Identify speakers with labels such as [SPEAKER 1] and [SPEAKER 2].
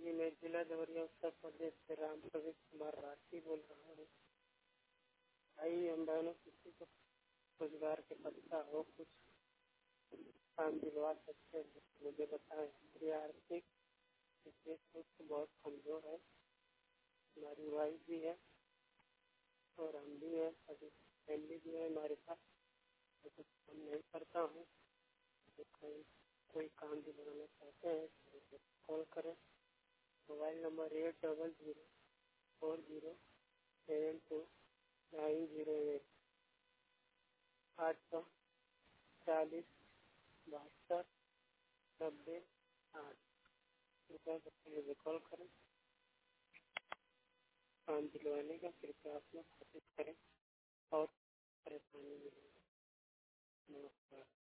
[SPEAKER 1] जी, मैं जिला देवरिया उत्तर प्रदेश से राम प्रवेश कुमार राठी बोल रहा हूँ। भाई हम बहनों किसी को रोजगार के पता हो, कुछ काम दिलवा सकते हैं? मुझे बताएं। मेरी आर्थिक स्थिति बहुत कमजोर है, हमारी वाइफ भी है और हम भी है, अभी फैमिली भी है हमारे पास। तो कुछ काम नहीं करता हूँ, तो कहीं कोई काम दिलवाना चाहते हैं तो कॉल करें। Mobile number 8004072908। 840-72-90-8 कृपया करके मुझे कॉल करें। काम दिलवाने का कृपया आप लोग कोशिश करें और परेशानी में नमस्कार।